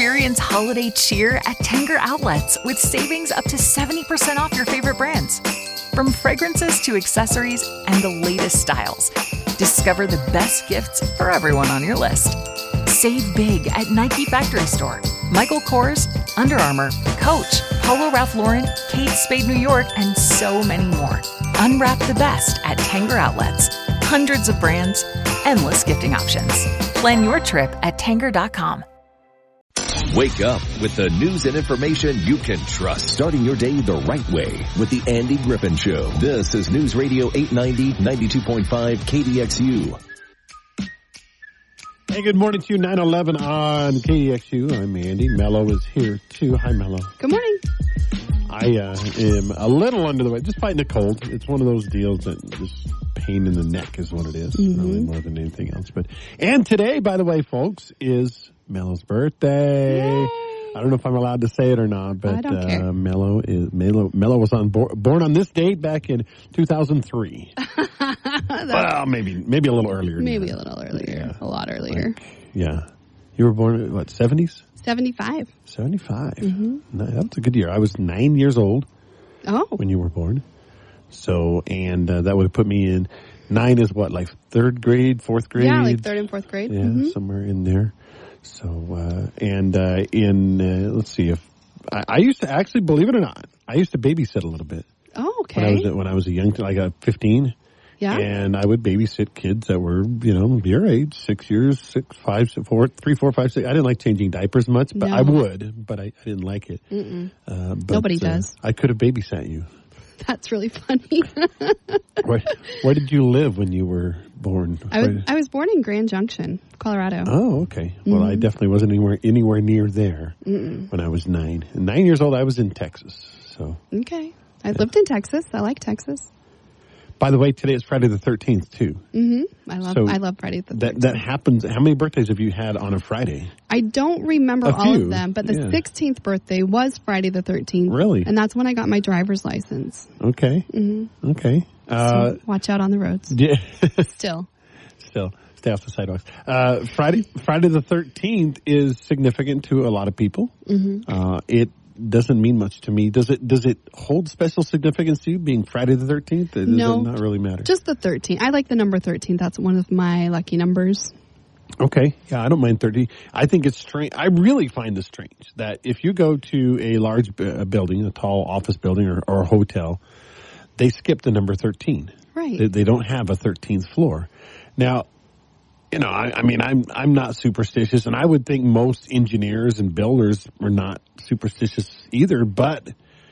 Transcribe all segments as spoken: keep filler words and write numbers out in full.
Experience holiday cheer at Tanger Outlets with savings up to seventy percent off your favorite brands. From fragrances to accessories and the latest styles, discover the best gifts for everyone on your list. Save big at Nike Factory Store, Michael Kors, Under Armour, Coach, Polo Ralph Lauren, Kate Spade New York, and so many more. Unwrap the best at Tanger Outlets. Hundreds of brands, endless gifting options. Plan your trip at Tanger dot com. Wake up with the news and information you can trust. Starting your day the right way with the Andy Griffin Show. This is News Radio eight ninety, ninety-two point five K D X U. Hey, good morning to you, nine eleven on K D X U. I'm Andy. Mello is here, too. Hi, Mello. Good morning. I uh, am a little under the weather, just fighting a cold. It's one of those deals that just pain in the neck is what it is, mm-hmm. really more than anything else. But And today, by the way, folks, is Mello's birthday. Yay. I don't know if I'm allowed to say it or not, but I don't uh, care. Mello is Mello. Mello was on bo- born on this date back in two thousand three. Well, maybe maybe a little earlier. Maybe than a little earlier, yeah. a lot earlier. Like, yeah, you were born in what seventies? Seventy-five. Seventy-five. Mm-hmm. No, that was a good year. I was nine years old. Oh, when you were born. So, and uh, that would have put me in. Nine is what, like third grade, fourth grade? Yeah, like third and fourth grade. Yeah, mm-hmm. somewhere in there. So, uh, and uh, in, uh, let's see, if I, I used to actually, believe it or not, I used to babysit a little bit. Oh, okay. When I was, when I was a young, like a fifteen. Yeah. And I would babysit kids that were, you know, your age, six years, six, five, four, three, four, five, six. I didn't like changing diapers much, but no. I would, but I, I didn't like it. Mm-mm. Uh, but, Nobody uh, does. I could have babysat you. That's really funny. where, where did you live when you were born? I was, where, I was born in Grand Junction, Colorado. Oh, okay. Well, mm-hmm. I definitely wasn't anywhere anywhere near there Mm-mm. when I was nine. And nine years old, I was in Texas. So okay, I yeah. lived in Texas. I like Texas. By the way, today is Friday the thirteenth too. Mm-hmm. I love so I love Friday the thirteenth. thirteenth. That that happens. How many birthdays have you had on a Friday? I don't remember a all few. of them, but the yeah. sixteenth birthday was Friday the thirteenth. Really? And that's when I got my driver's license. Okay. Mm-hmm. Okay. Uh, so watch out on the roads. Yeah. Still. Still. Stay off the sidewalks. Uh, Friday, Friday the thirteenth is significant to a lot of people. Mm-hmm. Uh, it doesn't mean much to me. Does it? Does it hold special significance to you, being Friday the thirteenth? Does no, it not really matter? Just the thirteenth. I like the number thirteen. That's one of my lucky numbers. Okay, yeah, I don't mind thirty. I think it's strange. I really find this strange that if you go to a large b- building, a tall office building or, or a hotel, they skip the number thirteen. Right. They, they don't have a thirteenth floor. Now, you know, I, I mean, I'm I'm not superstitious, and I would think most engineers and builders are not superstitious either. But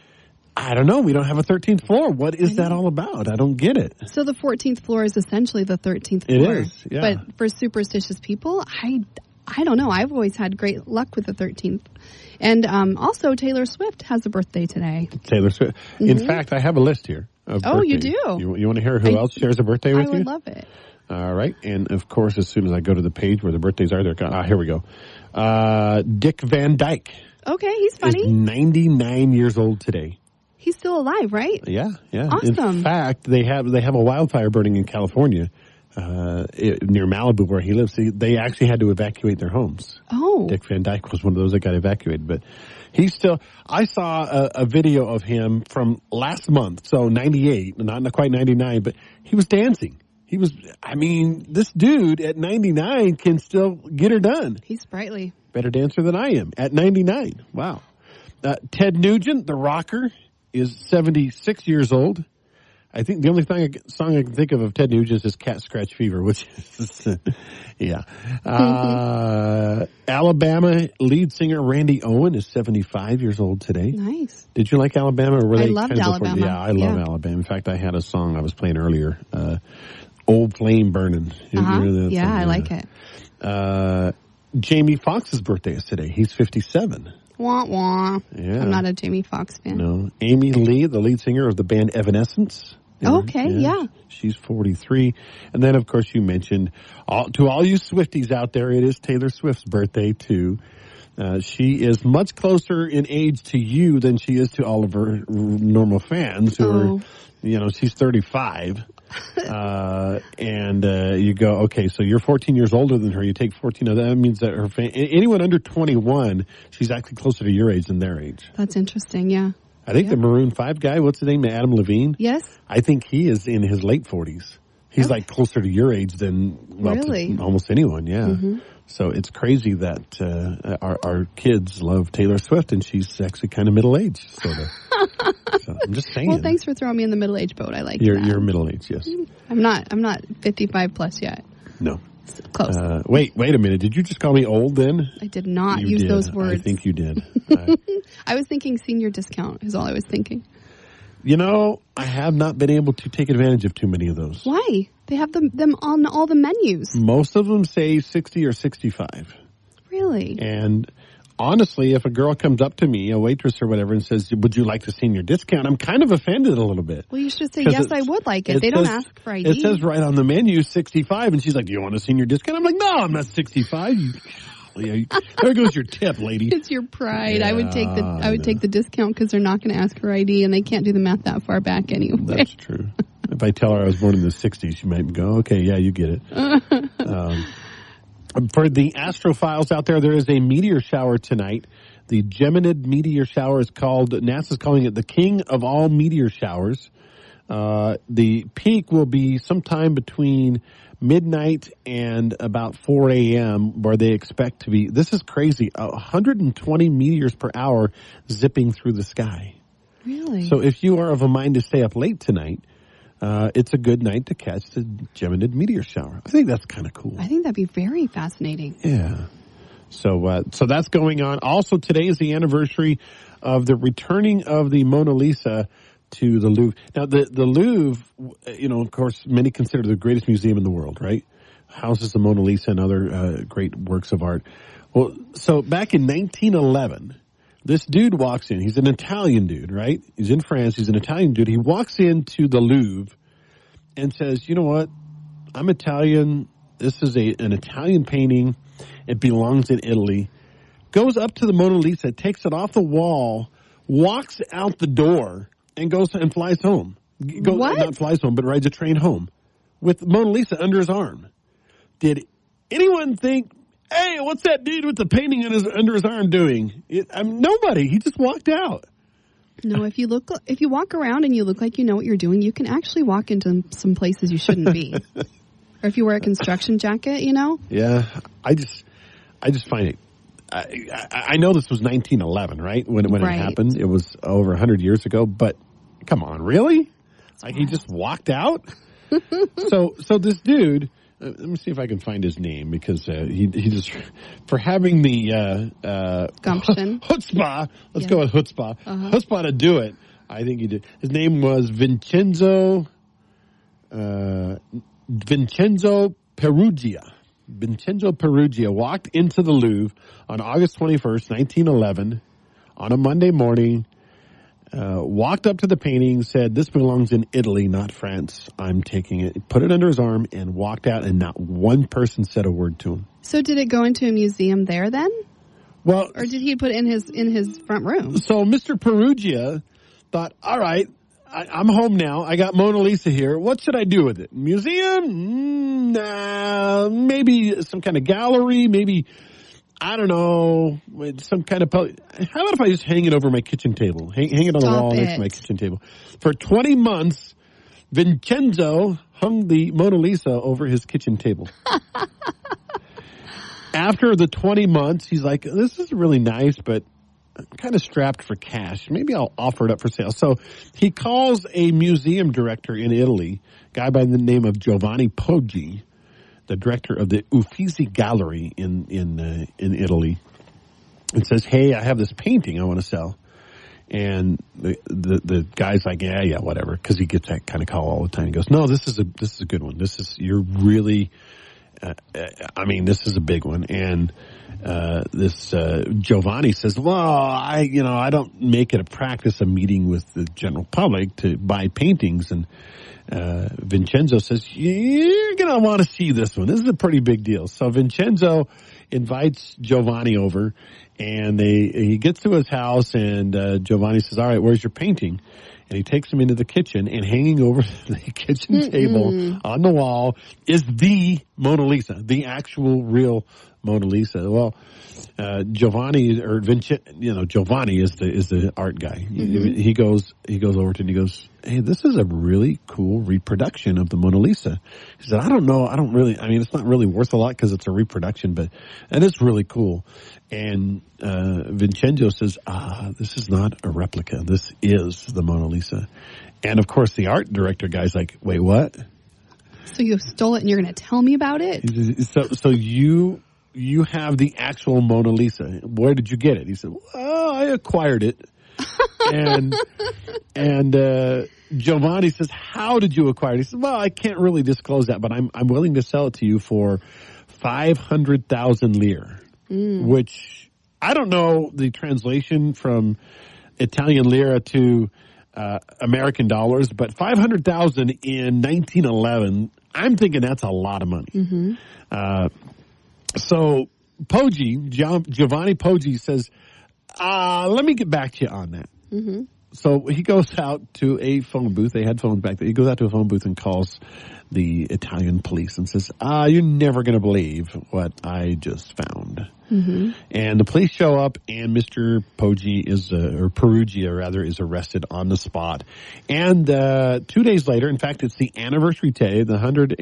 I don't know. We don't have a thirteenth floor. What is that all about? I don't get it. So the fourteenth floor is essentially the thirteenth It floor. is, yeah. But for superstitious people, I, I don't know. I've always had great luck with the thirteenth. And um, also, Taylor Swift has a birthday today. Taylor Swift. Mm-hmm. In fact, I have a list here of Oh, birthdays. you do? You, you want to hear who I, else shares a birthday with I you? would love it. All right. And, of course, as soon as I go to the page where the birthdays are, they're gone. Ah, here we go. Uh, Dick Van Dyke. Okay, he's funny. Is ninety-nine years old today. He's still alive, right? Yeah, yeah. Awesome. In fact, they have they have a wildfire burning in California uh, it, near Malibu where he lives. They, they actually had to evacuate their homes. Oh. Dick Van Dyke was one of those that got evacuated. But he's still, I saw a, a video of him from last month, so ninety-eight, not, not quite ninety-nine, but he was dancing. He was, I mean, this dude at ninety-nine can still get her done. He's sprightly. Better dancer than I am at ninety-nine. Wow. Uh, Ted Nugent, the rocker, is seventy-six years old. I think the only thing I, song I can think of of Ted Nugent is Cat Scratch Fever, which is, yeah. Uh, Alabama lead singer Randy Owen is seventy-five years old today. Nice. Did you like Alabama? Or were I they loved kind of Alabama. Before? Yeah, I love yeah. Alabama. In fact, I had a song I was playing earlier, uh, Old Flame Burning. Uh-huh. Yeah, song? I like it. Uh, Jamie Foxx's birthday is today. He's fifty-seven. Wah, wah. Yeah. I'm not a Jamie Foxx fan. No. Amy Lee, the lead singer of the band Evanescence. Oh, okay, yeah. yeah. She's forty-three. And then, of course, you mentioned, all, to all you Swifties out there, it is Taylor Swift's birthday, too. Uh, she is much closer in age to you than she is to all of her normal fans who oh. are, you know, she's thirty-five. uh, and uh, you go, okay, so you're fourteen years older than her. You take fourteen of that. That means that her fa- anyone under twenty-one, she's actually closer to your age than their age. That's interesting, yeah. I think yeah. the Maroon five guy, what's his name, Adam Levine? Yes. I think he is in his late forties. He's okay. like closer to your age than well, really? to almost anyone, yeah. Mm-hmm. So it's crazy that uh, our, our kids love Taylor Swift, and she's actually kind of middle-aged, sort of. So I'm just saying. Well, thanks for throwing me in the middle-aged boat. I like you're, that. You're middle-aged, yes. I'm not. I'm not fifty-five plus yet. No. It's close. Uh, wait, wait a minute. Did you just call me old then? I did not you use did. those words. I think you did. uh, I was thinking senior discount is all I was thinking. You know, I have not been able to take advantage of too many of those. Why? They have them, them on all the menus. Most of them say sixty or sixty-five. Really? And honestly, if a girl comes up to me, a waitress or whatever, and says, would you like the senior discount? I'm kind of offended a little bit. Well, you should say, yes, I would like it. it they says, don't ask for I D. It says right on the menu, sixty-five, and she's like, do you want a senior discount? I'm like, no, I'm not sixty-five. You, you, there goes your tip, lady. It's your pride. Yeah, I would take the I would I take the discount because they're not going to ask for I D, and they can't do the math that far back anyway. That's true. If I tell her I was born in the sixties, she might go, okay, yeah, you get it. um, for the astrophiles out there, there is a meteor shower tonight. The Geminid meteor shower is called, NASA's calling it the king of all meteor showers. Uh, the peak will be sometime between midnight and about four a.m. where they expect to be, this is crazy, one hundred twenty meteors per hour zipping through the sky. Really? So if you are of a mind to stay up late tonight, uh, it's a good night to catch the Geminid meteor shower. I think that's kind of cool. I think that'd be very fascinating. Yeah. So, uh, so that's going on. Also, today is the anniversary of the returning of the Mona Lisa to the Louvre. Now, the, the Louvre, you know, of course, many consider the greatest museum in the world, right? Houses the Mona Lisa and other uh, great works of art. Well, so back in nineteen eleven, this dude walks in. He's an Italian dude, right? He's in France. He's an Italian dude. He walks into the Louvre and says, you know what? I'm Italian. This is a an Italian painting. It belongs in Italy. Goes up to the Mona Lisa, takes it off the wall, walks out the door, and goes and flies home. Goes, what? Not flies home, but rides a train home with Mona Lisa under his arm. Did anyone think, hey, what's that dude with the painting in his, under his arm doing? It, I mean, nobody. He just walked out. No, if you look, if you walk around and you look like you know what you're doing, you can actually walk into some places you shouldn't be. Or if you wear a construction jacket, you know? Yeah, I just, I just find it. I, I, I know this was nineteen eleven, right? When when right. it happened, it was over a hundred years ago. But come on, really? That's like wild. He just walked out. so so this dude. Uh, let me see if I can find his name because uh, he he just for having the uh, uh, gumption chutzpah. Let's yeah. go with chutzpah. Uh-huh. Chutzpah to do it. I think he did. His name was Vincenzo. Uh, Vincenzo Perugia. Vincenzo Perugia walked into the Louvre on August twenty-first, nineteen eleven, on a Monday morning, uh, walked up to the painting, said, this belongs in Italy, not France. I'm taking it. Put it under his arm and walked out, and not one person said a word to him. So did it go into a museum there then? Well, or did he put it in his in his front room? So Mister Perugia thought, all right, I, I'm home now. I got Mona Lisa here. What should I do with it? Museum? Mm, nah, maybe some kind of gallery. Maybe, I don't know, some kind of... How about if I just hang it over my kitchen table? Hang, hang it on Stop the wall it. next to my kitchen table. For twenty months, Vincenzo hung the Mona Lisa over his kitchen table. After the twenty months, he's like, this is really nice, but I'm kind of strapped for cash. Maybe I'll offer it up for sale. So he calls a museum director in Italy, a guy by the name of Giovanni Poggi, the director of the Uffizi Gallery in in uh, in Italy, and says, hey, I have this painting I want to sell. And the, the the guy's like, yeah, yeah, whatever, because he gets that kind of call all the time. He goes, no, this is a this is a good one. This is you're really, uh, I mean, this is a big one. And uh this uh Giovanni says, well, I you know I don't make it a practice of meeting with the general public to buy paintings. And uh Vincenzo says, you're gonna want to see this one. This is a pretty big deal. So Vincenzo invites Giovanni over, And they he gets to his house, and uh, Giovanni says, all right, where's your painting? And he takes him into the kitchen, and hanging over the kitchen Mm-mm. table on the wall is the Mona Lisa, the actual real Mona Lisa. Well, uh, Giovanni or Vincent, you know, Giovanni is the is the art guy. Mm-hmm. He, he goes he goes over to it and he goes, hey, this is a really cool reproduction of the Mona Lisa. He said, I don't know, I don't really, I mean, it's not really worth a lot because it's a reproduction, but it is really cool. And uh, Vincenzo says, ah, this is not a replica. This is the Mona Lisa. And, of course, the art director guy's like, wait, what? So you stole it and you're going to tell me about it? So, so you you have the actual Mona Lisa. Where did you get it? He said, well, I acquired it. and and uh, Giovanni says, how did you acquire it? He said, well, I can't really disclose that, but I'm I'm willing to sell it to you for five hundred thousand lire. Mm. Which I don't know the translation from Italian lira to uh, American dollars, but five hundred thousand in nineteen eleven, I'm thinking that's a lot of money. Mm-hmm. Uh, so Poggi, Giovanni Poggi says, uh, let me get back to you on that. Mm-hmm. So he goes out to a phone booth. They had phones back there. He goes out to a phone booth and calls the Italian police and says, ah, you're never going to believe what I just found. Mm-hmm. And the police show up, and Mister Poggi is, uh, or Perugia rather, is arrested on the spot. And uh, two days later, in fact, it's the anniversary day, the one hundred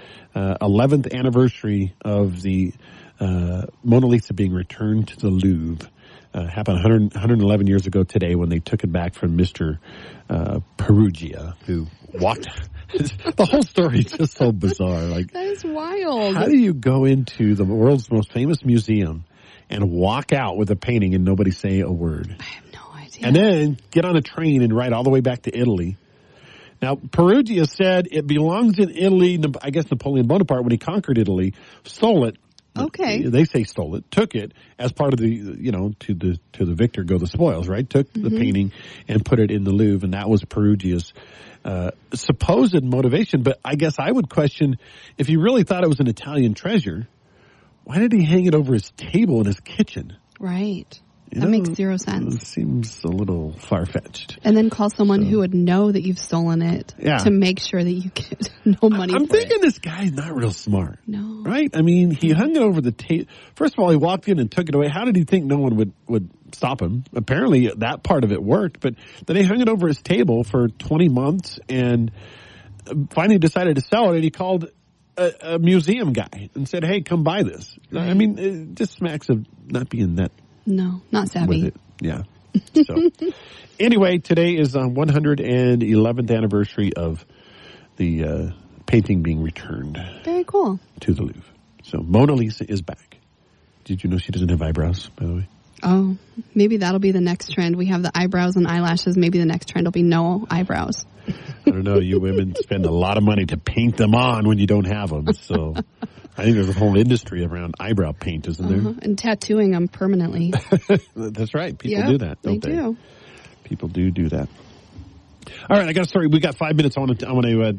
eleventh anniversary of the uh, Mona Lisa being returned to the Louvre. Uh, happened one hundred, one hundred eleven years ago today when they took it back from Mister Uh, Perugia, who walked. The whole story is just so bizarre. Like, that is wild. How do you go into the world's most famous museum and walk out with a painting and nobody say a word? I have no idea. And then get on a train and ride all the way back to Italy. Now, Perugia said it belongs in Italy. I guess Napoleon Bonaparte, when he conquered Italy, stole it. Okay. They say stole it, took it as part of the, you know, to the to the victor go the spoils, right? Took mm-hmm. the painting and put it in the Louvre, and that was Perugia's uh, supposed motivation. But I guess I would question, if he really thought it was an Italian treasure, why did he hang it over his table in his kitchen? Right. You that know, makes zero sense. It seems a little far-fetched. And then call someone so. who would know that you've stolen it yeah. to make sure that you get no money I'm for thinking it. This guy's not real smart. No. Right? I mean, he hung it over the table. First of all, he walked in and took it away. How did he think no one would, would stop him? Apparently, that part of it worked. But then he hung it over his table for twenty months and finally decided to sell it. And he called a, a museum guy and said, hey, come buy this. Right. I mean, it just smacks of not being that. No, not savvy. With it. Yeah. So, anyway, today is the one hundred eleventh anniversary of the uh, painting being returned. Very cool. To the Louvre. So, Mona Lisa is back. Did you know she doesn't have eyebrows, by the way? Oh, maybe that'll be the next trend. We have the eyebrows and eyelashes. Maybe the next trend will be no eyebrows. I don't know. You women spend a lot of money to paint them on when you don't have them. So, I think there's a whole industry around eyebrow paint, isn't there? Uh-huh. And tattooing them permanently. That's right. People yep, do that, don't they? They do. People do do that. All right, I got a story. We got five minutes. I want to. I want to. Uh,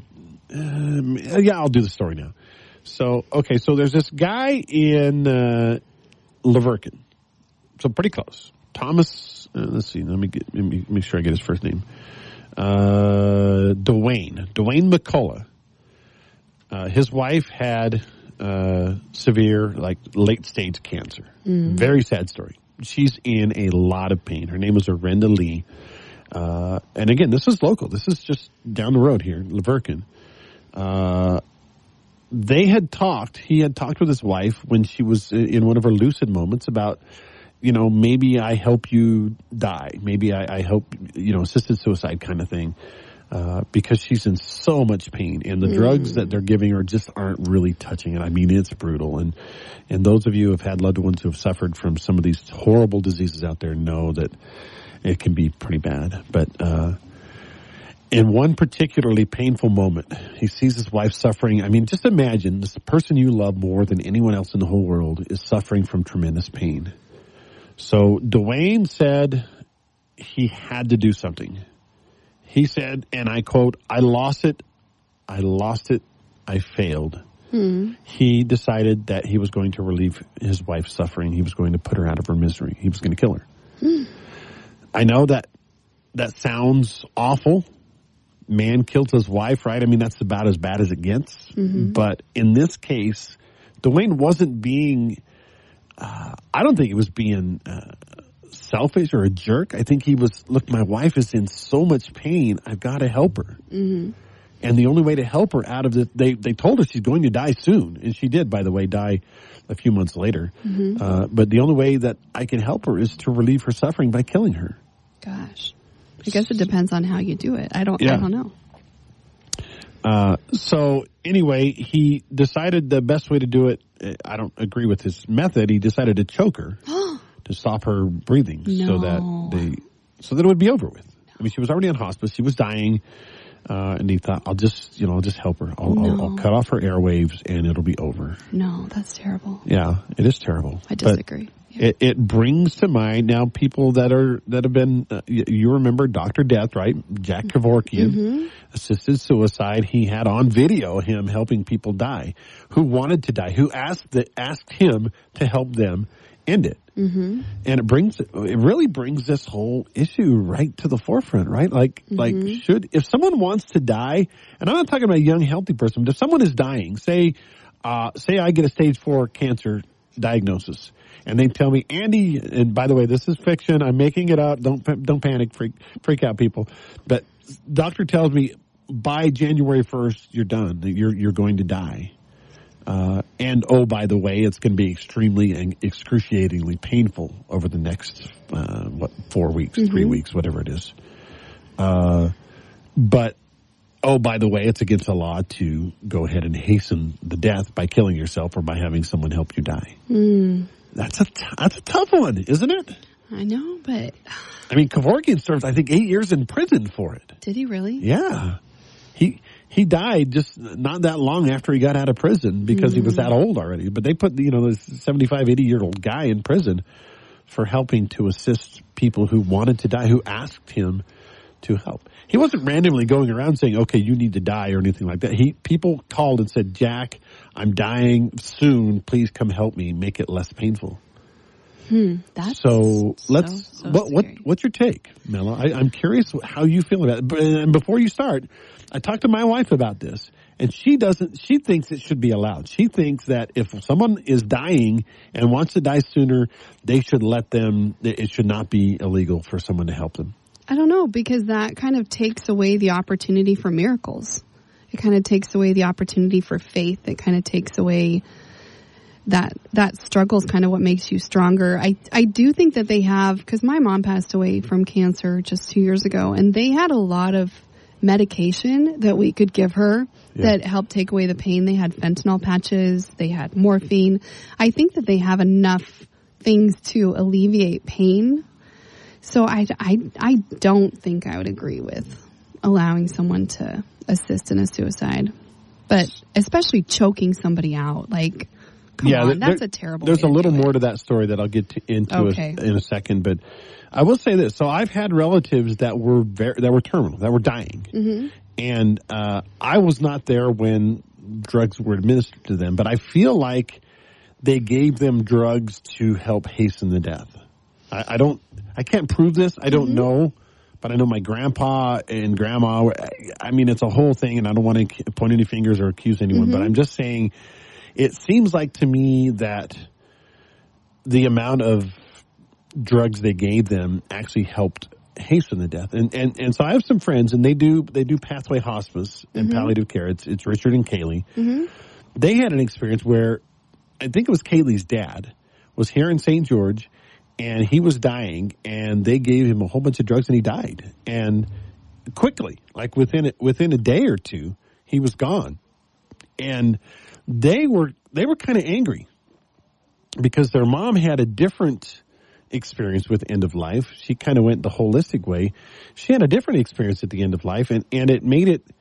um, yeah, I'll do the story now. So, okay. So there's this guy in uh, Leverkusen. So pretty close. Thomas. Uh, let's see. Let me get. Let me make sure I get his first name. Uh, Dwayne. Dwayne McCullough. Uh, his wife had uh, severe, like, late-stage cancer. Mm. Very sad story. She's in a lot of pain. Her name was Arenda Lee. Uh, and again, this is local. This is just down the road here, Leverkusen. Uh, they had talked, he had talked with his wife when she was in one of her lucid moments about, you know, maybe I help you die. Maybe I, I help, you know, assisted suicide kind of thing. Uh, because she's in so much pain, and the mm. drugs that they're giving her just aren't really touching it. I mean, it's brutal. And, and those of you who have had loved ones who have suffered from some of these horrible diseases out there know that it can be pretty bad. But, uh, in one particularly painful moment, he sees his wife suffering. I mean, just imagine this person you love more than anyone else in the whole world is suffering from tremendous pain. So Dwayne said he had to do something. He said, and I quote, I lost it, I lost it, I failed. Hmm. he decided that he was going to relieve his wife's suffering. He was going to put her out of her misery. He was going to kill her. Hmm. I know that that sounds awful. Man killed his wife, right? I mean, that's about as bad as it gets. Mm-hmm. But in this case, Dwayne wasn't being, uh, I don't think he was being uh, selfish or a jerk. I think he was, look, my wife is in so much pain. I've got to help her. Mm-hmm. And the only way to help her out of it, they, they told her she's going to die soon. And she did, by the way, die a few months later. Mm-hmm. Uh, but the only way that I can help her is to relieve her suffering by killing her. Gosh. I guess it depends on how you do it. I don't, Yeah. I don't know. Uh, so anyway, he decided the best way to do it, I don't agree with his method. He decided to choke her to stop her breathing No. so that they, so that it would be over with. I mean, she was already on hospice. She was dying. Uh, and he thought, I'll just, you know, I'll just help her. I'll, No. I'll, I'll cut off her airwaves and it'll be over. No, that's terrible. Yeah, it is terrible. I But disagree. Yeah. It, it brings to mind now people that are that have been. Uh, you, you remember Doctor Death, right? Jack Kevorkian, Mm-hmm. assisted suicide. He had on video him helping people die who wanted to die, who asked that asked him to help them end it. Mm-hmm. And it brings it really brings this whole issue right to the forefront, right? Like Mm-hmm. like should if someone wants to die, and I'm not talking about a young healthy person, but if someone is dying, say uh, say I get a stage four cancer diagnosis. And they tell me, Andy, and by the way, this is fiction. I'm making it up. Don't don't panic, freak freak out, people. But doctor tells me by January first, you're done. You're you're going to die. Uh, and oh, by the way, it's going to be extremely and excruciatingly painful over the next uh, what four weeks, Mm-hmm. three weeks, whatever it is. Uh, but oh, by the way, it's against the law to go ahead and hasten the death by killing yourself or by having someone help you die. Mm. That's a t- that's a tough one, isn't it? I know, but I mean, Kevorkian served, I think, eight years in prison for it. did he really? Yeah, he he died just not that long after he got out of prison because he was that old already. But they put you know this seventy-five, eighty year old guy in prison for helping to assist people who wanted to die, who asked him to help. He wasn't randomly going around saying, "Okay, you need to die" or anything like that. He people called and said, "Jack, I'm dying soon. Please come help me. Make it less painful." Hmm. That's So let's. so, so what what scary. what's your take, Mela? I, I'm curious how you feel about it. But, and before you start, I talked to my wife about this, and she doesn't. She thinks it should be allowed. She thinks that if someone is dying and wants to die sooner, they should let them. It should not be illegal for someone to help them. I don't know, because that kind of takes away the opportunity for miracles. It kind of takes away the opportunity for faith. It kind of takes away that that struggle is kind of what makes you stronger. I, I do think that they have, because my mom passed away from cancer just two years ago, and they had a lot of medication that we could give her Yeah. that helped take away the pain. They had fentanyl patches. They had morphine. I think that they have enough things to alleviate pain. So I, I, I don't think I would agree with allowing someone to assist in a suicide. But especially choking somebody out, like, come on, there- that's a terrible There's way a to little do it. more to that story that I'll get to, into Okay. a, in a second, but I will say this. So I've had relatives that were very, that were terminal, that were dying. Mm-hmm. And uh, I was not there when drugs were administered to them, but I feel like they gave them drugs to help hasten the death. I, I don't, I can't prove this. I don't Mm-hmm. know, but I know my grandpa and grandma. were- I mean, it's a whole thing, and I don't want to point any fingers or accuse anyone, Mm-hmm. but I'm just saying, it seems like to me that the amount of drugs they gave them actually helped hasten the death. And and and so I have some friends, and they do they do Pathway Hospice and Mm-hmm. palliative care. It's it's Richard and Kaylee. They had an experience where I think it was Kaylee's dad was here in Saint George, and he was dying, and they gave him a whole bunch of drugs, and he died. And quickly, like within a, within a day or two, he was gone. And they were they were kind of angry because their mom had a different experience with end of life. She kind of went the holistic way. She had a different experience at the end of life, and, and it made it,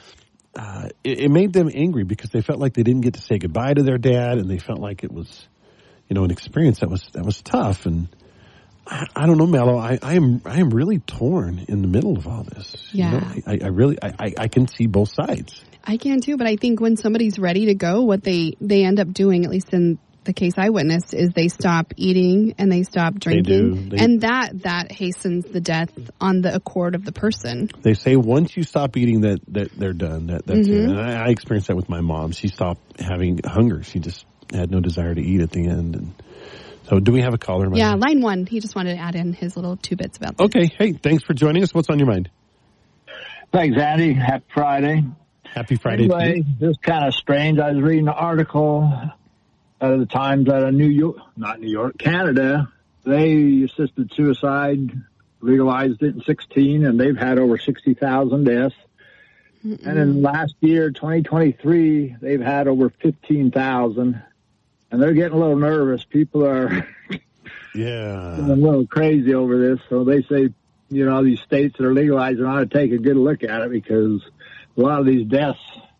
uh, it, it made them angry because they felt like they didn't get to say goodbye to their dad, and they felt like it was, you know, an experience that was that was tough. And I, I don't know, Mello. I, I am I am really torn in the middle of all this. Yeah. You know, I, I really I, I- I can see both sides. I can too, but I think when somebody's ready to go, what they, they end up doing, at least in the case I witnessed, is they stop eating and they stop drinking. They do. They, and that, that hastens the death on the accord of the person. They say once you stop eating, that, that they're done. That That's Mm-hmm. it. And I, I experienced that with my mom. She stopped having hunger. She just had no desire to eat at the end. And so do we have a caller? Yeah, line one. He just wanted to add in his little two bits about that. Okay. Hey, thanks for joining us. What's on your mind? Thanks, Andy. Happy Friday. Happy Friday. Anyway, this is kind of strange. I was reading an article out of the Times out of New York, not New York, Canada. They assisted suicide, legalized it in sixteen, and they've had over sixty thousand deaths. Mm-mm. And in last year, twenty twenty-three, they've had over fifteen thousand. And they're getting a little nervous. People are yeah. getting a little crazy over this. So they say, you know, these states that are legalizing ought to take a good look at it, because a lot of these deaths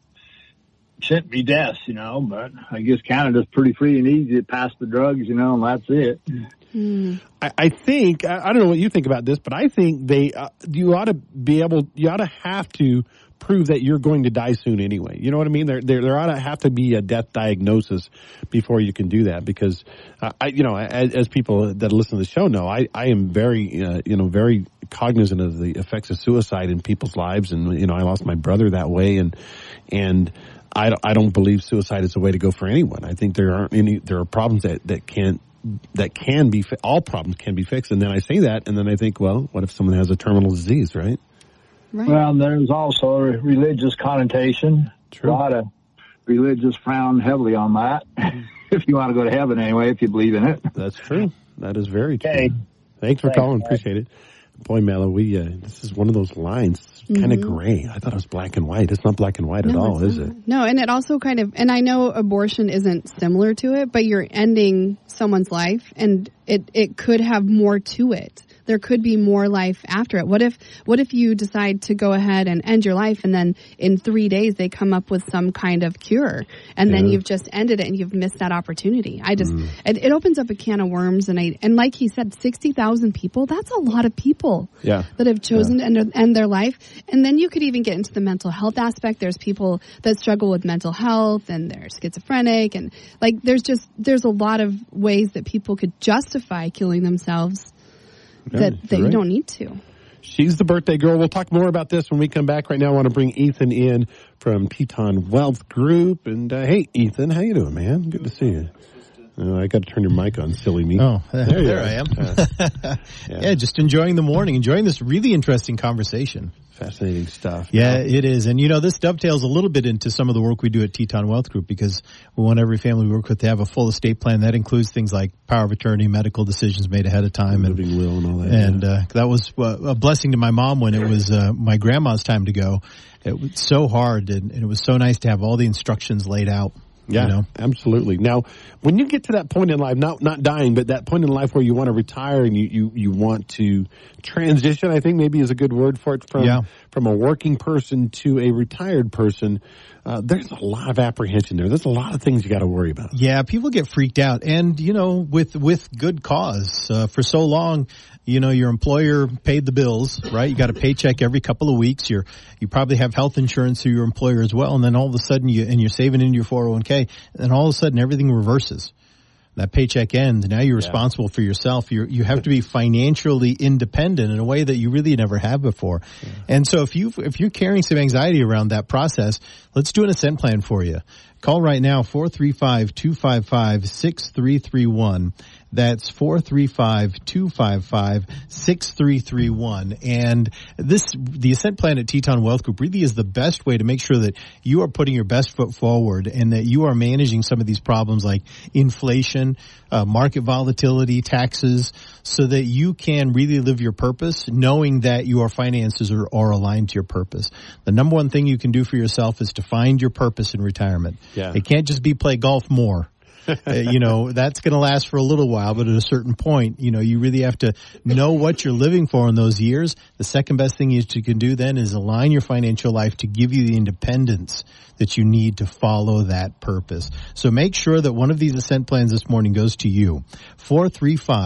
shouldn't be deaths, you know, but I guess Canada's pretty free and easy to pass the drugs, you know, and that's it. Mm. I, I think, I, I don't know what you think about this, but I think they, uh, you ought to be able, you ought to have to prove that you're going to die soon anyway. You know what I mean? There, there, there ought to have to be a death diagnosis before you can do that, because, uh, I, you know, as, as people that listen to the show know, I, I am very, uh, you know, very cognizant of the effects of suicide in people's lives. And, you know, I lost my brother that way, and, and, I, I don't believe suicide is the way to go for anyone. I think there aren't any, there are problems that, that can't, that can be, all problems can be fixed. And then I say that, and then I think, well, what if someone has a terminal disease, right? Right. Well, there's also a religious connotation. True. A lot of religious frown heavily on that. If you want to go to heaven anyway, if you believe in it. That's true. That is very true. Okay. Thanks for Thanks, calling. Mike. Appreciate it. Boy, Mello, we, uh, this is one of those lines. It's kind of Mm-hmm. gray. I thought it was black and white. It's not black and white at No, all, it's is not. it? No, and it also kind of, and I know abortion isn't similar to it, but you're ending someone's life, and it, it could have more to it. There could be more life after it. What if, what if you decide to go ahead and end your life, and then in three days they come up with some kind of cure, and then Yeah. you've just ended it and you've missed that opportunity? I just, mm. it, it opens up a can of worms, and I, and like he said, sixty thousand people, that's a lot of people Yeah. that have chosen Yeah. to end, end their life. And then you could even get into the mental health aspect. There's people that struggle with mental health, and they're schizophrenic, and like there's just, there's a lot of ways that people could justify killing themselves. Yeah, that, that right. you don't need to. She's the birthday girl. We'll talk more about this when we come back. Right now, I want to bring Ethan in from Teton Wealth Group. And uh, hey, Ethan, how you doing, man? Good to see you. Uh, I got to turn your mic on, silly me. Oh, there, there, there I am. Uh, yeah. yeah. just enjoying the morning, enjoying this really interesting conversation. Fascinating stuff. Yeah, Now, it is. And, you know, this dovetails a little bit into some of the work we do at Teton Wealth Group, because we want every family we work with to have a full estate plan. That includes things like power of attorney, medical decisions made ahead of time. And, living will and all that. and yeah. uh, that was uh, a blessing to my mom when it was uh, my grandma's time to go. It was so hard, and, and it was so nice to have all the instructions laid out. Yeah, You know? absolutely. Now, when you get to that point in life, not not dying, but that point in life where you want to retire and you, you, you want to transition, I think maybe is a good word for it, from Yeah. from a working person to a retired person, uh, there's a lot of apprehension there. There's a lot of things you got to worry about. Yeah, people get freaked out, and you know, with with good cause. Uh, for so long, you know, your employer paid the bills, right? You got a paycheck every couple of weeks. You're you probably have health insurance through your employer as well, and then all of a sudden, you and you're saving into your four oh one k, and all of a sudden, everything reverses. That paycheck ends. Now you're responsible for yourself. You you have to be financially independent in a way that you really never have before. Yeah. And so if you if you're carrying some anxiety around that process, let's do an ascent plan for you. Call right now, four three five, two five five, six three three one. That's four three five, two five five, six three three one. And this, the Ascent Plan at Teton Wealth Group really is the best way to make sure that you are putting your best foot forward and that you are managing some of these problems like inflation, uh, market volatility, taxes, so that you can really live your purpose knowing that your finances are, are aligned to your purpose. The number one thing you can do for yourself is to find your purpose in retirement. Yeah. It can't just be play golf more. uh, you know, that's going to last for a little while, but at a certain point, you know, you really have to know what you're living for in those years. The second best thing you can do then is align your financial life to give you the independence that you need to follow that purpose. So make sure that one of these Ascent plans this morning goes to you. four three five,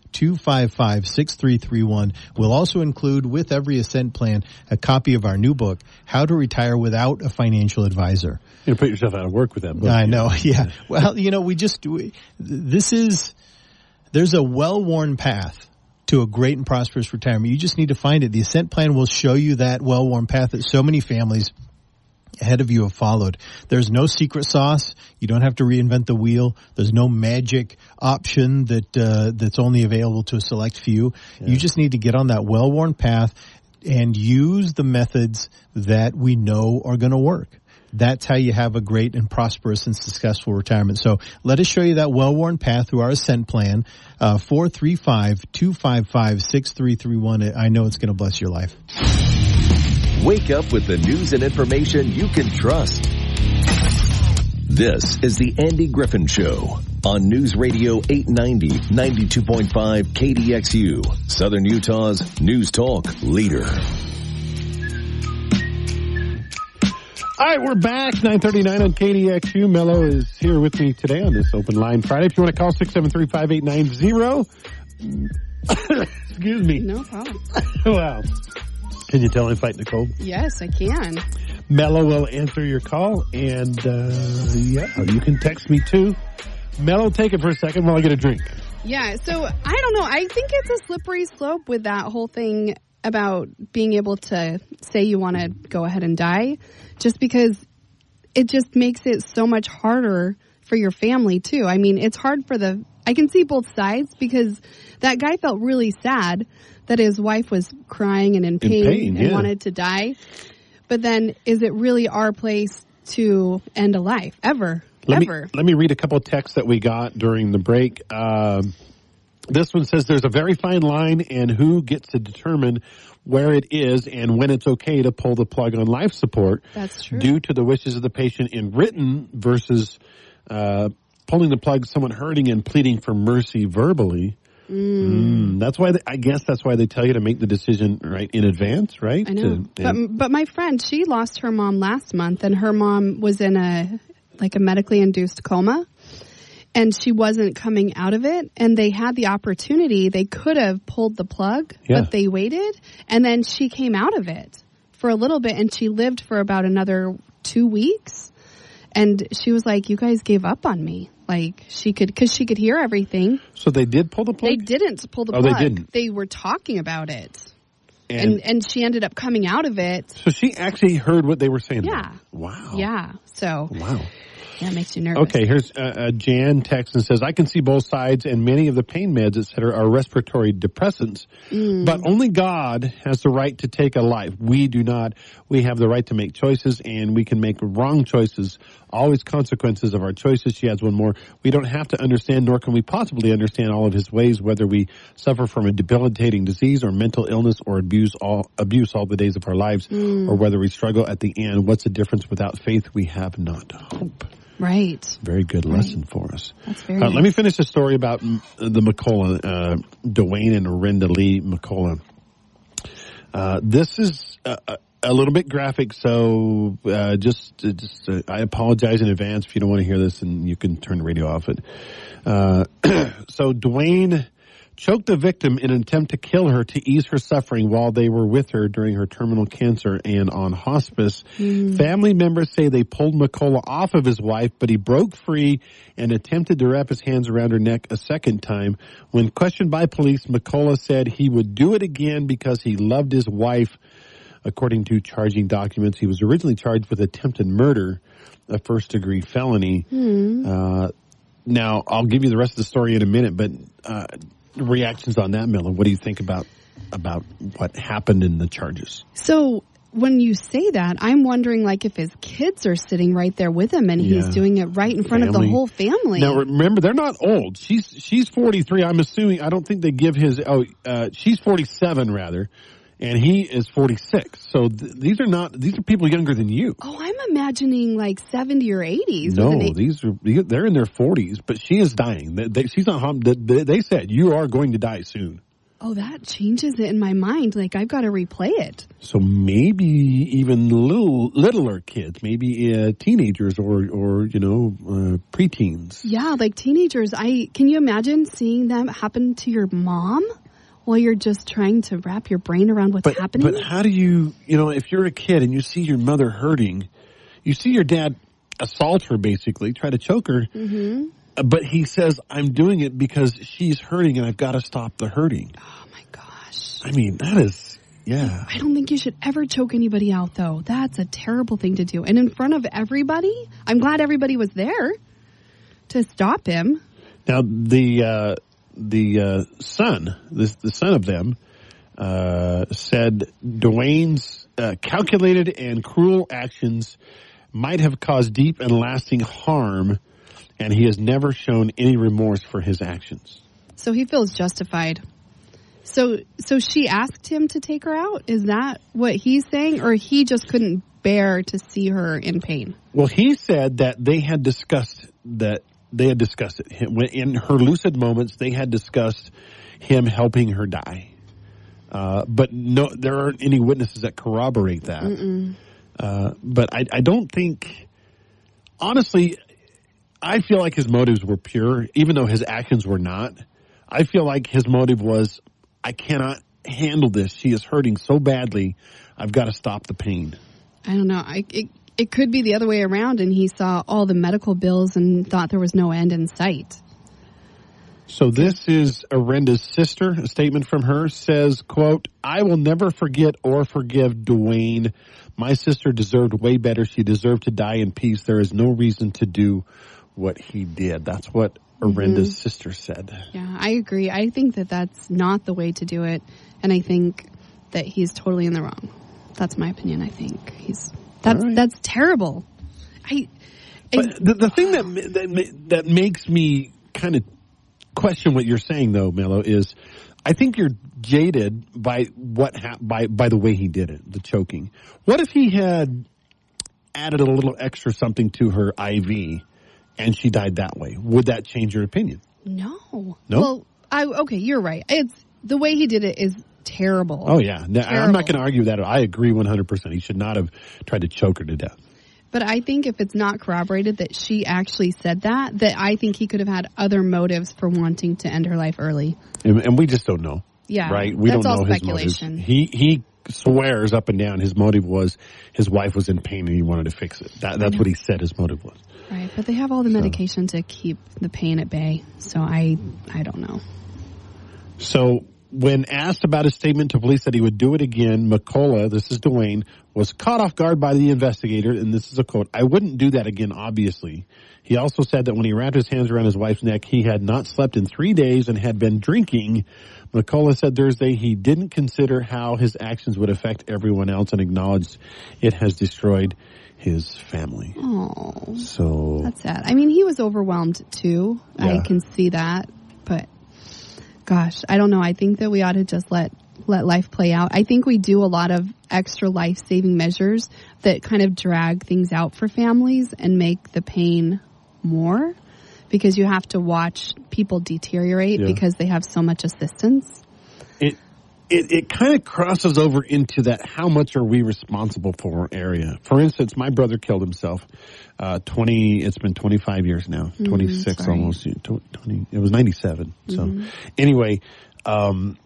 two five five, six three three one. We'll also include with every Ascent plan a copy of our new book, How to Retire Without a Financial Advisor. You're going to put yourself out of work with that book. I know, yeah. Well, you know, we just, we, this is, there's a well-worn path to a great and prosperous retirement. You just need to find it. The Ascent plan will show you that well-worn path that so many families ahead of you have followed. There's no secret sauce. You don't have to reinvent the wheel. There's no magic option that uh, that's only available to a select few. Yeah. You just need to get on that well-worn path and use the methods that we know are going to work. That's how you have a great and prosperous and successful retirement. So let us show you that well-worn path through our Ascent plan, uh, four three five, two five five, six three three one. I know it's going to bless your life. Wake up with the news and information you can trust. This is the Andy Griffin Show on News Radio eight ninety, ninety-two point five K D X U, Southern Utah's news talk leader. All right, we're back, nine thirty-nine on K D X U. Mello is here with me today on this Open Line Friday. If you want to call six seven three, five eight nine zero. Excuse me. No problem. Wow. Can you tell I'm fighting a cold? Yes, I can. Mello will answer your call, and uh, yeah, you can text me too. Mello, take it for a second while I get a drink. Yeah, so I don't know. I think it's a slippery slope with that whole thing about being able to say you want to go ahead and die, just because it just makes it so much harder for your family too. I mean, it's hard for the, I can see both sides, because that guy felt really sad that his wife was crying and in pain, in pain and yeah. wanted to die. But then, is it really our place to end a life ever? Let ever? Me, let me read a couple of texts that we got during the break. Um, This one says there's a very fine line, and who gets to determine where it is and when it's okay to pull the plug on life support. That's true. Due to the wishes of the patient in written versus uh, pulling the plug, someone hurting and pleading for mercy verbally. Mm. Mm, that's why they, I guess that's why they tell you to make the decision right in advance, right? I know. To, but but my friend, she lost her mom last month, and her mom was in a like a medically induced coma. And she wasn't coming out of it, and they had the opportunity. They could have pulled the plug, yeah. but they waited, and then she came out of it for a little bit, and she lived for about another two weeks. And she was like, you guys gave up on me. Like, she could, because she could hear everything. So they did pull the plug? They didn't pull the oh, plug. They didn't? They were talking about it. And, and and she ended up coming out of it. So she actually heard what they were saying? Yeah. Wow. Yeah. So. Wow. Yeah, it makes you nervous. Okay, here's uh, uh, Jan texts and says, I can see both sides, and many of the pain meds, et cetera, are respiratory depressants. Mm. But only God has the right to take a life. We do not. We have the right to make choices, and we can make wrong choices. Always consequences of our choices. She adds one more. We don't have to understand, nor can we possibly understand all of his ways, whether we suffer from a debilitating disease or mental illness or abuse all, abuse all the days of our lives, mm. or whether we struggle at the end. What's the difference? Without faith, we have not hope. Right. Very good lesson right. for us. That's very uh, nice. Let me finish the story about the McCullough, uh, Dwayne and Renda Lee McCullough. Uh, this is a, a little bit graphic, so uh, just, just uh, I apologize in advance if you don't want to hear this, and you can turn the radio off. It. Uh, so Dwayne choked the victim in an attempt to kill her to ease her suffering while they were with her during her terminal cancer and on hospice. Mm. Family members say they pulled McCullough off of his wife, but he broke free and attempted to wrap his hands around her neck a second time. When questioned by police, McCullough said he would do it again because he loved his wife. According to charging documents, he was originally charged with attempted murder, a first-degree felony. Mm. Uh, now, I'll give you the rest of the story in a minute, but uh, reactions on that, Miller. What do you think about about what happened in the charges? So when you say that, I'm wondering, like, if his kids are sitting right there with him and yeah. he's doing it right in front family. of the whole family. Now, remember, they're not old. She's she's forty-three. I'm assuming. I don't think they give his. Oh, uh, she's forty-seven rather, and he is forty-six. So th- these are not. These are people younger than you. Oh, I'm imagining like seventy or eighties. No, these are they're in their forties, but she is dying. They, they, she's not. They, they said you are going to die soon. Oh, that changes it in my mind. Like, I've got to replay it. So maybe even little littler kids, maybe uh, teenagers or, or you know, uh, preteens. Yeah, like teenagers. I can you imagine seeing that happen to your mom while you're just trying to wrap your brain around what's but, happening? But how do you, you know, if you're a kid and you see your mother hurting, you see your dad assault her, basically, try to choke her, mm-hmm. but he says, I'm doing it because she's hurting and I've got to stop the hurting. Oh, my gosh. I mean, that is, yeah. I don't think you should ever choke anybody out, though. That's a terrible thing to do. And in front of everybody, I'm glad everybody was there to stop him. Now, the uh, the uh, son, the, the son of them, uh, said Dwayne's uh, calculated and cruel actions might have caused deep and lasting harm, and he has never shown any remorse for his actions. So he feels justified. So so she asked him to take her out? Is that what he's saying? Or he just couldn't bear to see her in pain? Well, he said that they had discussed that they had discussed it. In her lucid moments, they had discussed him helping her die. Uh, but no, there aren't any witnesses that corroborate that. Mm-mm. Uh, but I, I don't think, honestly, I feel like his motives were pure, even though his actions were not. I feel like his motive was, I cannot handle this. She is hurting so badly. I've got to stop the pain. I don't know. I, it, it could be the other way around, and he saw all the medical bills and thought there was no end in sight. So this is Arenda's sister. A statement from her says, quote, I will never forget or forgive Dwayne. My sister deserved way better. She deserved to die in peace. There is no reason to do what he did. That's what Arenda's mm-hmm. sister said. Yeah, I agree. I think that that's not the way to do it. And I think that he's totally in the wrong. That's my opinion, I think. He's That's right. That's terrible. I, I But the, the thing that, that, that makes me kind of question what you're saying, though, Mello, is I think you're jaded by what ha- by by the way he did it, the choking. What if he had added a little extra something to her I V and she died that way? Would that change your opinion? No. No? Well, I, okay, you're right. It's the way he did it is terrible. Oh, yeah. Now, terrible. I'm not going to argue that. I agree one hundred percent. He should not have tried to choke her to death. But I think if it's not corroborated that she actually said that, that I think he could have had other motives for wanting to end her life early. And, and we just don't know. Yeah. Right? We that's don't know all his speculation. motives. He, he swears up and down his motive was his wife was in pain and he wanted to fix it. That, that's what he said his motive was. Right. But they have all the medication so. to keep the pain at bay. So I, I don't know. So when asked about his statement to police that he would do it again, McCullough, this is Dwayne, was caught off guard by the investigator, and this is a quote, I wouldn't do that again, obviously. He also said that when he wrapped his hands around his wife's neck, he had not slept in three days and had been drinking. McCullough said Thursday he didn't consider how his actions would affect everyone else and acknowledged it has destroyed his family. Oh, so that's sad. I mean, he was overwhelmed too. Yeah. I can see that, but gosh, I don't know. I think that we ought to just let let life play out. I think we do a lot of extra life-saving measures that kind of drag things out for families and make the pain more because you have to watch people deteriorate yeah. because they have so much assistance. It it, it kind of crosses over into that how much are we responsible for area. For instance, my brother killed himself. Uh, twenty. It's been twenty-five years now. Mm, Twenty-six sorry. almost. Twenty. It was ninety-seven. Mm-hmm. So anyway, um,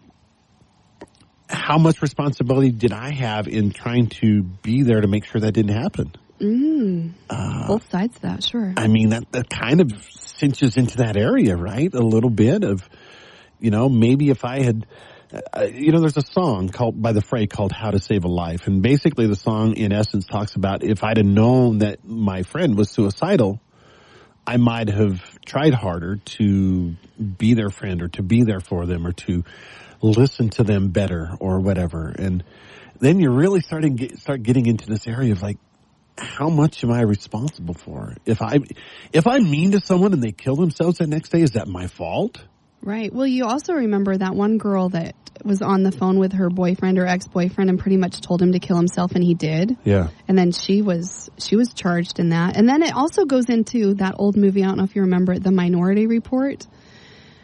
how much responsibility did I have in trying to be there to make sure that didn't happen? Mm. Uh, Both sides of that, sure. I mean, that that kind of cinches into that area, right? A little bit of, you know, maybe if I had. Uh, you know, there's a song called by the Fray called How to Save a Life. And basically the song in essence talks about if I'd have known that my friend was suicidal, I might have tried harder to be their friend or to be there for them or to listen to them better or whatever. And then you're really starting get, start getting into this area of like, how much am I responsible for? If I, if I'm mean to someone and they kill themselves that next day, is that my fault? Right. Well, you also remember that one girl that was on the phone with her boyfriend or ex-boyfriend and pretty much told him to kill himself, and he did. Yeah. And then she was she was charged in that. And then it also goes into that old movie, I don't know if you remember it, The Minority Report,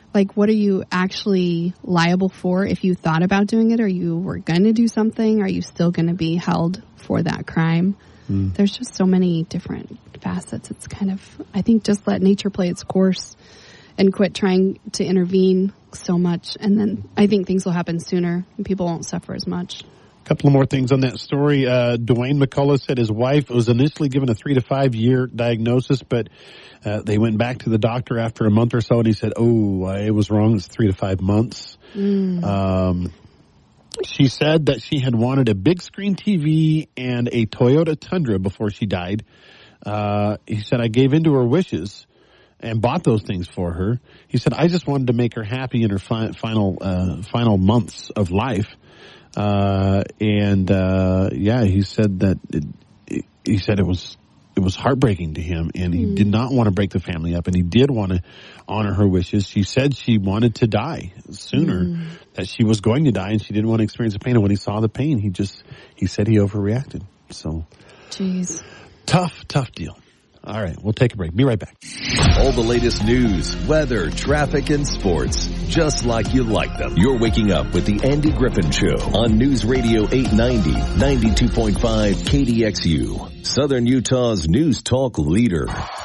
like, what are you actually liable for if you thought about doing it or you were going to do something? Are you still going to be held for that crime? Mm. There's just so many different facets. It's kind of, I think, just let nature play its course and quit trying to intervene so much. And then I think things will happen sooner and people won't suffer as much. A couple of more things on that story. Uh, Dwayne McCullough said his wife was initially given a three to five year diagnosis, but uh, they went back to the doctor after a month or so, and he said, oh, I was wrong. It's three to five months. Mm. Um, she said that she had wanted a big screen T V and a Toyota Tundra before she died. Uh, he said, I gave in to her wishes and bought those things for her. He said, I just wanted to make her happy in her fi- final uh, final months of life. Uh, and, uh, yeah, he said that, it, it, he said it was, it was heartbreaking to him, and he mm. did not want to break the family up, and he did want to honor her wishes. She said she wanted to die sooner, mm. that she was going to die, and she didn't want to experience the pain. And when he saw the pain, he just, he said he overreacted. So, jeez. Tough, tough deal. All right, we'll take a break. Be right back. All the latest news, weather, traffic, and sports, just like you like them. You're waking up with the Andy Griffin Show on News Radio eight ninety, ninety-two point five K D X U, Southern Utah's news talk leader.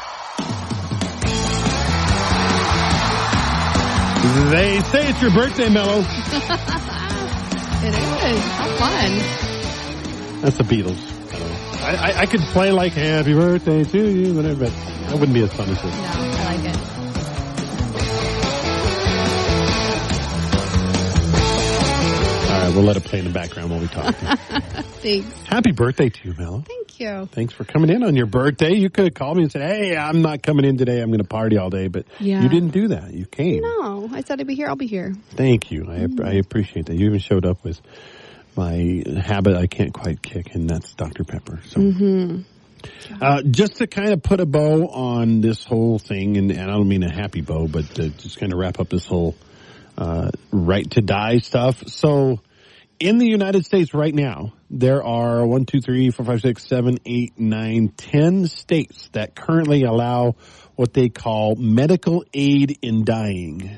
They say it's your birthday, Mello. It is. How fun. That's the Beatles. I, I, I could play like Happy Birthday to You, whatever, but that wouldn't be as fun as this. No, I like it. All right, we'll let it play in the background while we talk. Thanks. Happy birthday to you, Mello. Thank you. Thanks for coming in on your birthday. You could have called me and said, hey, I'm not coming in today. I'm going to party all day. But yeah. You didn't do that. You came. No, I said I'd be here. I'll be here. Thank you. I, mm. I appreciate that. You even showed up with my habit I can't quite kick, and that's Doctor Pepper. So, mm-hmm. uh, just to kind of put a bow on this whole thing, and, and I don't mean a happy bow, but to just kind of wrap up this whole uh, right to die stuff. So, in the United States right now, there are one, two, three, four, five, six, seven, eight, nine, ten states that currently allow what they call medical aid in dying,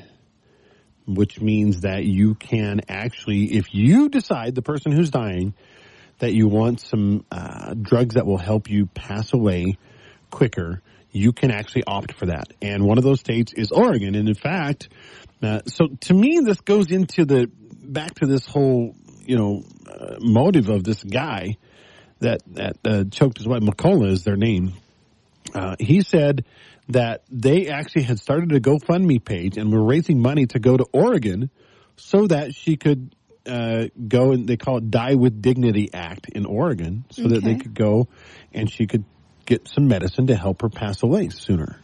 which means that you can actually, if you decide, the person who's dying, that you want some uh, drugs that will help you pass away quicker, you can actually opt for that. And one of those states is Oregon. And in fact, uh, so to me, this goes into the, back to this whole, you know, uh, motive of this guy that, that uh, choked his wife. McCullough is their name. Uh, he said that they actually had started a GoFundMe page and were raising money to go to Oregon so that she could uh, go, and they call it Die with Dignity Act in Oregon, so okay. that they could go and she could get some medicine to help her pass away sooner.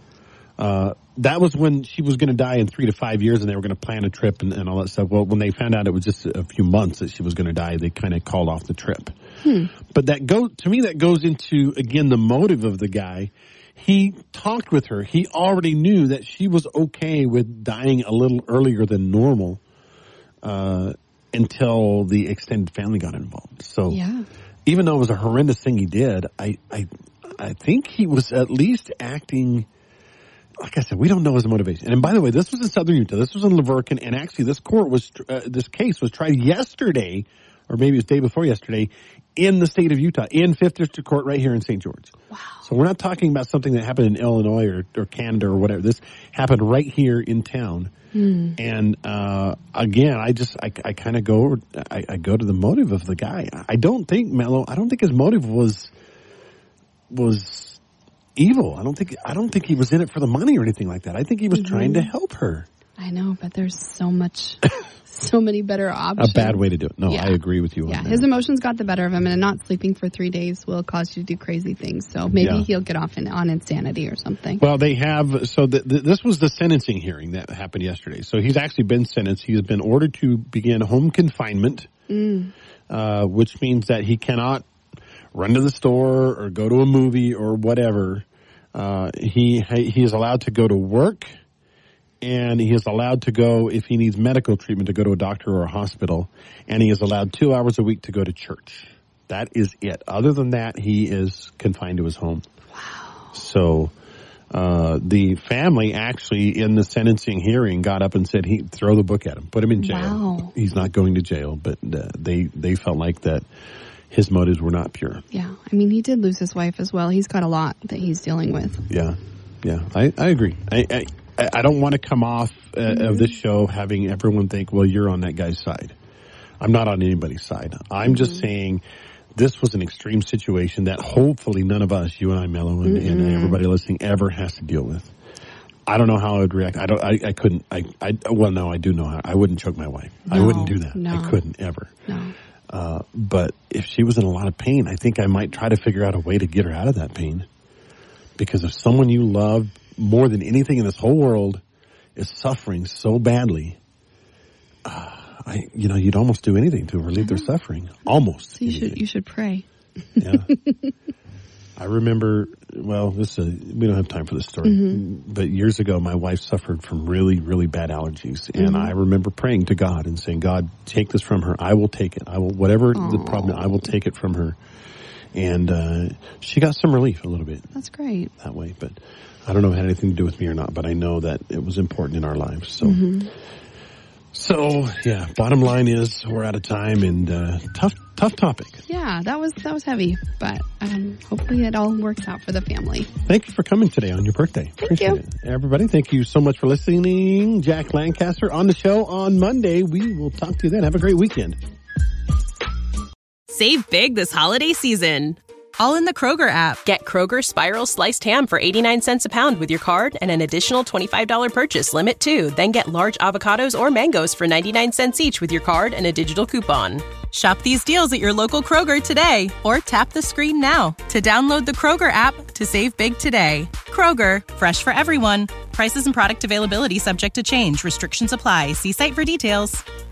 Uh, that was when she was going to die in three to five years, and they were going to plan a trip and, and all that stuff. Well, when they found out it was just a few months that she was going to die, they kind of called off the trip. Hmm. But that go to me, that goes into, again, the motive of the guy. He talked with her. He already knew that she was okay with dying a little earlier than normal uh, until the extended family got involved. So yeah. Even though it was a horrendous thing he did, I, I, I think he was at least acting... Like I said, we don't know his motivation. And by the way, this was in Southern Utah. This was in Laverkin, and actually, this court was uh, this case was tried yesterday, or maybe it was the day before yesterday, in the state of Utah, in Fifth District Court, right here in Saint George. Wow! So we're not talking about something that happened in Illinois or, or Canada or whatever. This happened right here in town. Hmm. And uh, again, I just I, I kind of go I, I go to the motive of the guy. I don't think Mello. I don't think his motive was was. evil. I don't think I don't think he was in it for the money or anything like that. I think he was mm-hmm. trying to help her. I know, but there's so much, so many better options. A bad way to do it. No, yeah. I agree with you yeah, on that. His emotions got the better of him, and not sleeping for three days will cause you to do crazy things. So maybe yeah. he'll get off in, on insanity or something. Well, they have, so the, the, this was the sentencing hearing that happened yesterday. So he's actually been sentenced. He has been ordered to begin home confinement, mm. uh, which means that he cannot run to the store or go to a movie or whatever. Uh, he he is allowed to go to work, and he is allowed to go, if he needs medical treatment, to go to a doctor or a hospital, and he is allowed two hours a week to go to church. That is it. Other than that, he is confined to his home. Wow. So Uh, the family actually in the sentencing hearing got up and said, he throw the book at him, put him in jail. Wow. He's not going to jail, but uh, they, they felt like that his motives were not pure. Yeah. I mean, he did lose his wife as well. He's got a lot that he's dealing with. Yeah. Yeah. I, I agree. I, I, I don't want to come off uh, mm-hmm. of this show having everyone think, well, you're on that guy's side. I'm not on anybody's side. I'm mm-hmm. just saying this was an extreme situation that hopefully none of us, you and I, Mello, and, mm-hmm. and everybody listening, ever has to deal with. I don't know how I would react. I don't. I, I couldn't. I, I. Well, no, I do know how. I wouldn't choke my wife. No, I wouldn't do that. No. I couldn't ever. No. Uh, but if she was in a lot of pain, I think I might try to figure out a way to get her out of that pain. Because if someone you love more than anything in this whole world is suffering so badly, uh, I, you know, you'd almost do anything to relieve their suffering. Almost. So you anything. should. You should pray. Yeah. I remember, well, this is a, we don't have time for this story, mm-hmm. but years ago, my wife suffered from really, really bad allergies. And mm-hmm. I remember praying to God and saying, God, take this from her. I will take it. I will, whatever Aww. the problem, I will take it from her. And uh, she got some relief a little bit. That's great. That way. But I don't know if it had anything to do with me or not, but I know that it was important in our lives. So, mm-hmm. so yeah, bottom line is we're out of time and uh, tough, tough topic. Yeah, that was that was heavy, but um, hopefully it all works out for the family. Thank you for coming today on your birthday. Thank Appreciate you. It. Everybody, thank you so much for listening. Jack Lancaster on the show on Monday. We will talk to you then. Have a great weekend. Save big this holiday season. All in the Kroger app. Get Kroger Spiral Sliced Ham for eighty-nine cents a pound with your card and an additional twenty-five dollars purchase limit, too. Then get large avocados or mangoes for ninety-nine cents each with your card and a digital coupon. Shop these deals at your local Kroger today or tap the screen now to download the Kroger app to save big today. Kroger, fresh for everyone. Prices and product availability subject to change. Restrictions apply. See site for details.